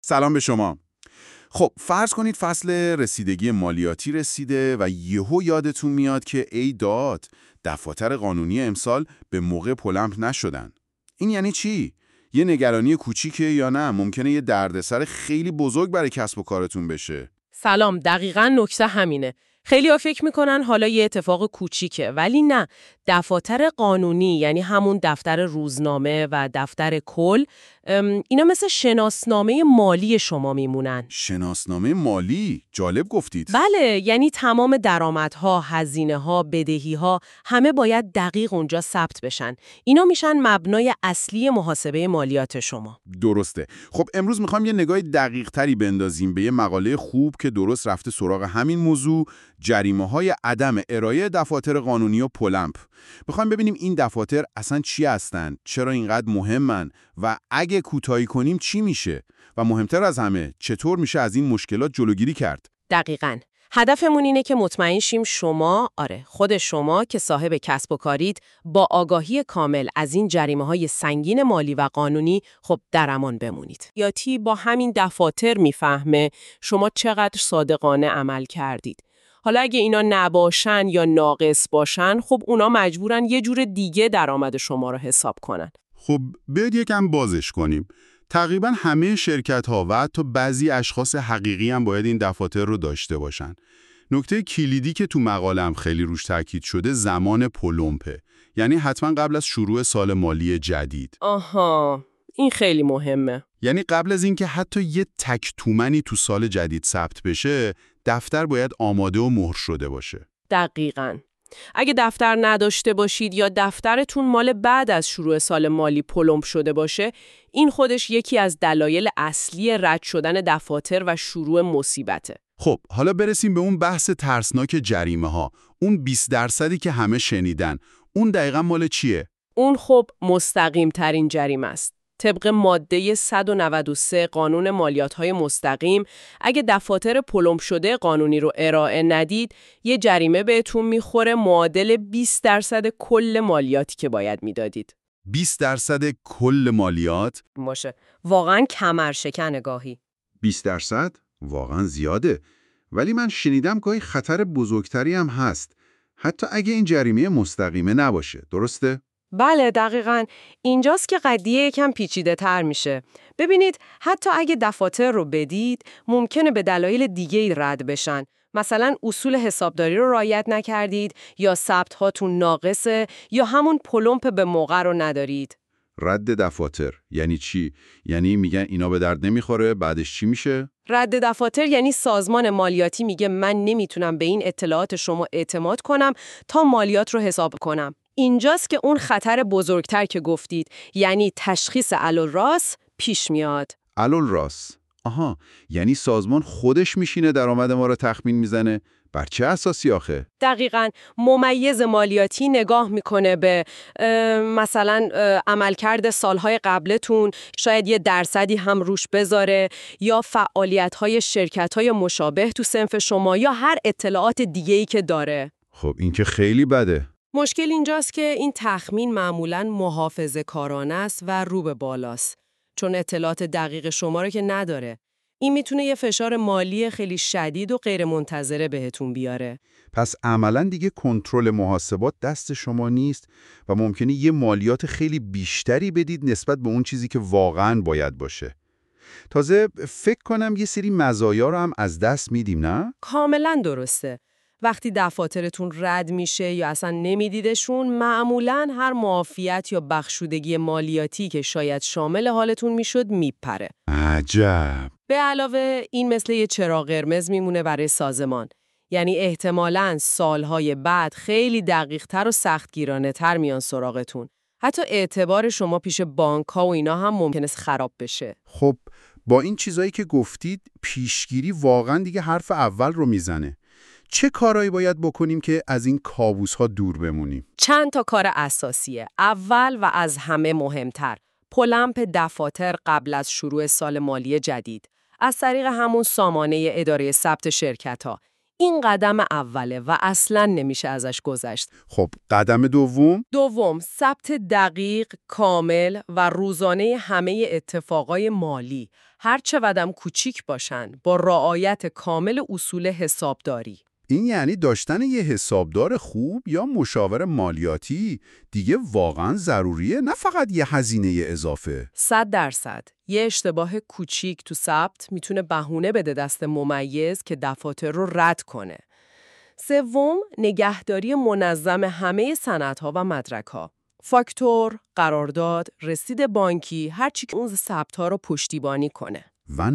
سلام به شما. خب فرض کنید فصل رسیدگی مالیاتی رسیده و یهو یادتون میاد که ای داد دفاتر قانونی امسال به موقع پلمپ نشدن. این یعنی چی؟ یه نگرانی کوچیکه یا نه ممکنه یه دردسر خیلی بزرگ برای کسب و کارتون بشه؟ سلام، دقیقاً نکته همینه. خیلی‌ها فکر میکنن حالا یه اتفاق کوچیکه، ولی نه. دفاتر قانونی یعنی همون دفتر روزنامه و دفتر کل، اینا مثل شناسنامه مالی شما میمونن. شناسنامه مالی؟ جالب گفتید. بله، یعنی تمام درآمدها، هزینه‌ها، بدهی‌ها همه باید دقیق اونجا ثبت بشن. اینا میشن مبنای اصلی محاسبه مالیات شما. درسته. خب امروز میخوایم یه نگاه دقیق تری بندازیم به یه مقاله خوب که درست رفته سراغ همین موضوع، جریمه‌های عدم ارائه دفاتر قانونی و پلمپ. میخوایم ببینیم این دفاتر اصلا چی هستن، چرا اینقدر مهمن و اگه کوتاهی کنیم چی میشه و مهمتر از همه چطور میشه از این مشکلات جلوگیری کرد. دقیقاً. هدفمون اینه که مطمئن شیم خود شما که صاحب کسب و کارید با آگاهی کامل از این جریمه‌های سنگین مالی و قانونی در امان بمونید. یاتی با همین دفاتر میفهمه شما چقدر صادقانه عمل کردید. حالا اگه اینا نباشن یا ناقص باشن، اونا مجبورن یه جور دیگه درآمد شما رو حساب کنن. خب بیاید یکم بازش کنیم. تقریبا همه شرکت‌ها و حتی بعضی اشخاص حقیقی هم باید این دفاتر رو داشته باشن. نکته کلیدی که تو مقاله‌ام خیلی روش تاکید شده زمان پلمپه. یعنی حتما قبل از شروع سال مالی جدید. آها، این خیلی مهمه. یعنی قبل از اینکه حتی یه تک تومنی تو سال جدید ثبت بشه، دفتر باید آماده و مهر شده باشه. دقیقاً. اگه دفتر نداشته باشید یا دفترتون مال بعد از شروع سال مالی پلمپ شده باشه، این خودش یکی از دلایل اصلی رد شدن دفاتر و شروع مصیبته. خب حالا برسیم به اون بحث ترسناک جریمه ها. اون 20% که همه شنیدن، اون دقیقا مال چیه؟ اون مستقیم ترین جریمه است. طبق ماده 193 قانون مالیات‌های مستقیم، اگه دفاتر پلمپ شده قانونی رو ارائه ندید، یه جریمه بهتون میخوره معادل 20% کل مالیاتی که باید میدادید. 20% کل مالیات؟ باشه. واقعا کمرشکن گاهی. 20%؟ واقعا زیاده. ولی من شنیدم گاهی خطر بزرگتری هم هست. حتی اگه این جریمه مستقیمه نباشه. درسته؟ بله، دقیقاً. اینجاست که قضیه یکم پیچیده تر میشه. ببینید، حتی اگه دفاتر رو بدید، ممکنه به دلایل دیگه‌ای رد بشن. مثلا اصول حسابداری رو رعایت نکردید، یا ثبت هاتون ناقصه، یا همون پلمپ به موقع رو ندارید. رد دفاتر یعنی چی؟ یعنی میگن اینا به درد نمیخوره، بعدش چی میشه؟ رد دفاتر یعنی سازمان مالیاتی میگه من نمیتونم به این اطلاعات شما اعتماد کنم تا مالیات رو حساب کنم. اینجاست که اون خطر بزرگتر که گفتید، یعنی تشخیص علالراس پیش میاد. علالراس؟ آها، یعنی سازمان خودش میشینه درآمد ما رو تخمین میزنه؟ بر چه اساسی آخه؟ دقیقاً. ممیز مالیاتی نگاه میکنه به مثلا عملکرد سالهای قبلتون، شاید یه درصدی هم روش بذاره، یا فعالیت‌های شرکت‌های مشابه تو صنف شما، یا هر اطلاعات دیگه‌ای که داره. خب این که خیلی بده. مشکل اینجاست که این تخمین معمولاً محافظه‌کارانه است و رو به بالاست، چون اطلاعات دقیق شما رو که نداره. این میتونه یه فشار مالی خیلی شدید و غیرمنتظره بهتون بیاره. پس عملاً دیگه کنترل محاسبات دست شما نیست و ممکنه یه مالیات خیلی بیشتری بدید نسبت به اون چیزی که واقعاً باید باشه. تازه فکر کنم یه سری مزایا رو هم از دست میدیم، نه؟ کاملا درسته. وقتی دفاترتون رد میشه یا اصلا نمیدیدشون، معمولاً هر معافیت یا بخشودگی مالیاتی که شاید شامل حالتون میشد میپره. عجب. به علاوه این مثل یه چراغ قرمز میمونه برای سازمان. یعنی احتمالاً سالهای بعد خیلی دقیق‌تر و سختگیرانه‌تر میان سراغتون. حتی اعتبار شما پیش بانک‌ها و اینا هم ممکنه خراب بشه. خب با این چیزایی که گفتید پیشگیری واقعا دیگه حرف اول رو میزنه. چه کارایی باید بکنیم که از این کابوس‌ها دور بمونیم؟ چند تا کار اساسیه. اول و از همه مهمتر، پلمپ دفاتر قبل از شروع سال مالی جدید از طریق همون سامانه اداره ثبت شرکت‌ها. این قدم اوله و اصلاً نمیشه ازش گذشت. خب قدم دوم؟ دوم، ثبت دقیق، کامل و روزانه همه اتفاقای مالی. هر چقدر کوچیک باشن، با رعایت کامل اصول حسابداری. این یعنی داشتن یه حسابدار خوب یا مشاور مالیاتی دیگه واقعا ضروریه، نه فقط یه هزینه اضافه. 100%. یه اشتباه کوچیک تو ثبت میتونه بهونه بده دست ممیز که دفاتر رو رد کنه. سوم، نگهداری منظم همه سندها و مدرک‌ها. فاکتور، قرارداد، رسید بانکی، هر چی که اون ثبت‌ها رو پشتیبانی کنه. و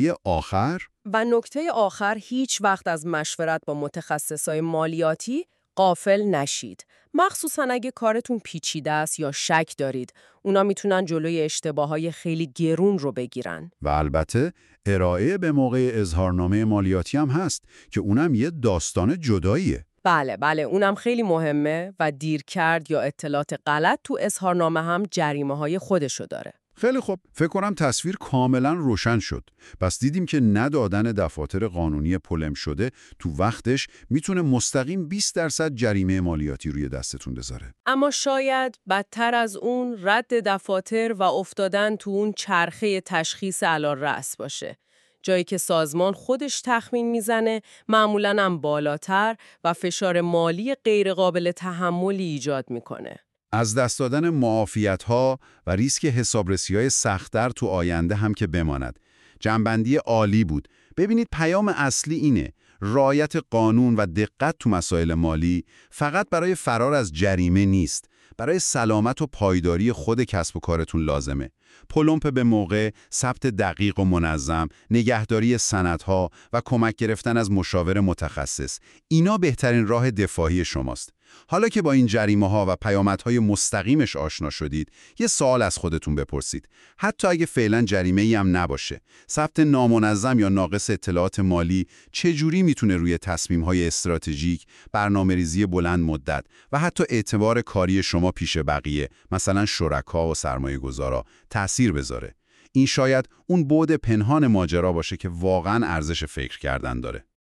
نکته آخر هیچ وقت از مشورت با متخصصای مالیاتی غافل نشید. مخصوصاً اگه کارتون پیچیده است یا شک دارید. اونا میتونن جلوی اشتباهات خیلی گرون رو بگیرن. و البته ارائه به موقع اظهارنامه مالیاتی هم هست که اونم یه داستان جداییه. بله اونم خیلی مهمه و دیر کرد یا اطلاعات غلط تو اظهارنامه هم جریمه‌های خودشو داره. خیلی خوب، فکر کنم تصویر کاملا روشن شد. پس دیدیم که ندادن دفاتر قانونی پلم شده تو وقتش میتونه مستقیم 20% جریمه مالیاتی روی دستتون بذاره. اما شاید بدتر از اون رد دفاتر و افتادن تو اون چرخه تشخیص علالرأس باشه. جایی که سازمان خودش تخمین میزنه، معمولاً هم بالاتر و فشار مالی غیرقابل تحملی ایجاد میکنه. از دست دادن معافیت‌ها و ریسک حسابرسی‌های سخت‌تر تو آینده هم که بماند. جنبندی عالی بود. ببینید پیام اصلی اینه: رعایت قانون و دقت تو مسائل مالی فقط برای فرار از جریمه نیست، برای سلامت و پایداری خود کسب و کارتون لازمه. پلمپ به موقع، ثبت دقیق و منظم، نگهداری سندها و کمک گرفتن از مشاور متخصص، اینا بهترین راه دفاعی شماست. حالا که با این جریمه‌ها و پیامدهای مستقیمش آشنا شدید، یه سوال از خودتون بپرسید. حتی اگه فعلا جریمه‌ای هم نباشه، ثبت نامنظم یا ناقص اطلاعات مالی چجوری میتونه روی تصمیم‌های استراتژیک، برنامه‌ریزی بلند مدت و حتی اعتبار کاری شما پیش بقیه، مثلا شرکا و سرمایه‌گذارا، تأثیر بذاره؟ این شاید اون بعد پنهان ماجرا باشه که واقعاً ارزش فکر کردن داره.